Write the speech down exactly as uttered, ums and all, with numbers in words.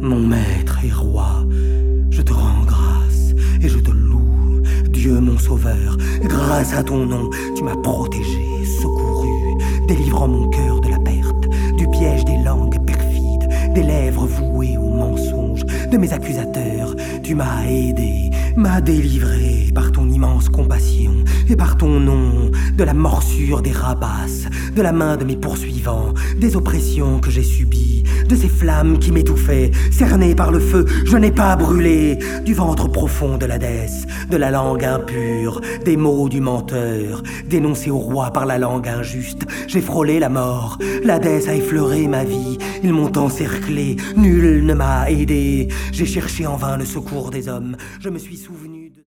Mon maître et roi, je te rends grâce et je te loue, Dieu mon sauveur. Grâce à ton nom, tu m'as protégé, secouru, délivrant mon cœur de la perte, du piège des langues perfides, des lèvres vouées au mensonge, de mes accusateurs. Tu m'as aidé, m'as délivré par ton immense compassion et par ton nom de la morsure des rapaces, de la main de mes poursuivants, des oppressions que j'ai subies, de ces flammes qui m'étouffaient, cernées par le feu, je n'ai pas brûlé, du ventre profond de l'Hadès, de la langue impure, des mots du menteur, dénoncés au roi par la langue injuste. J'ai frôlé la mort, l'Hadès a effleuré ma vie, ils m'ont encerclé, nul ne m'a aidé. J'ai cherché en vain le secours des hommes, je me suis souvenu de...